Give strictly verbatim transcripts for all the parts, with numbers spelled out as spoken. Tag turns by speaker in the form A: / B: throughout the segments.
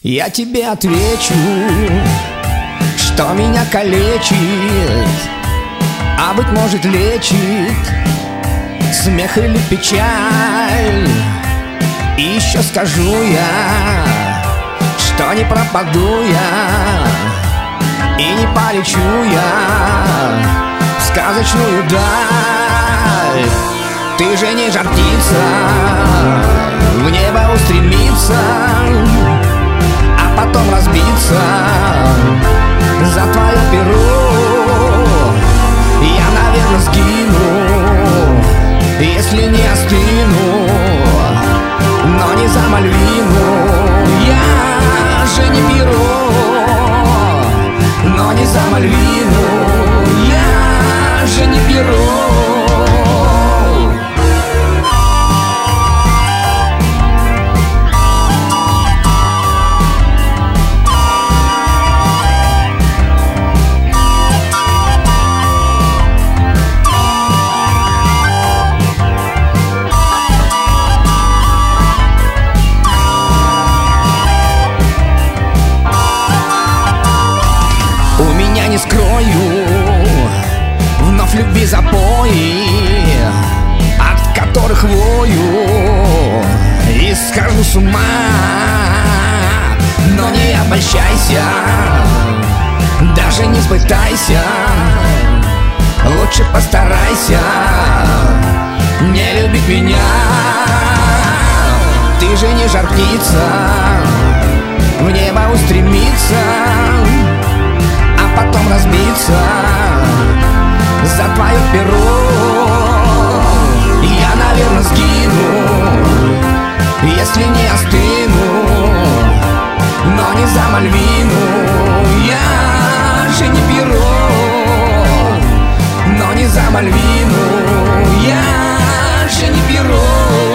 A: Я тебе отвечу, что меня калечит, а быть может лечит смех или печаль. И еще скажу я, что не пропаду я и не полечу я в сказочную даль. Ты же не жар птица, в небо устремиться, а потом разбиться за твое перо. Я, наверное, сгину, если не остыну, но не за Мальвину. Я же не перо, но не за Мальвину. Я же не перо. Не скрою вновь любви запои, от которых вою и схожу с ума. Но не обольщайся, даже не испытайся, лучше постарайся не любить меня. Ты же не жар птица, в небо устремиться, потом разбиться за твое перо. Я, наверное, сгину, если не остыну, но не за Мальвину. Я же не перо, но не за Мальвину. Я же не перо.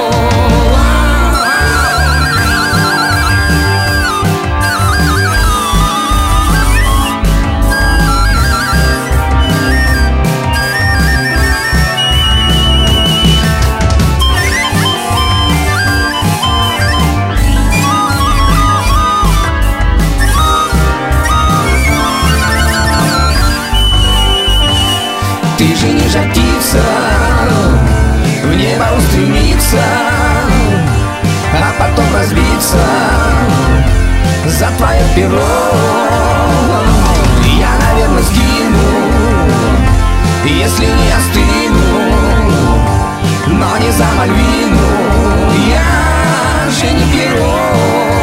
A: Ты же не жар птица, в небо устремиться, а потом разбиться за твое перо. Я, наверное, сгину, если не остыну, но не за Мальвину. Я же не перо.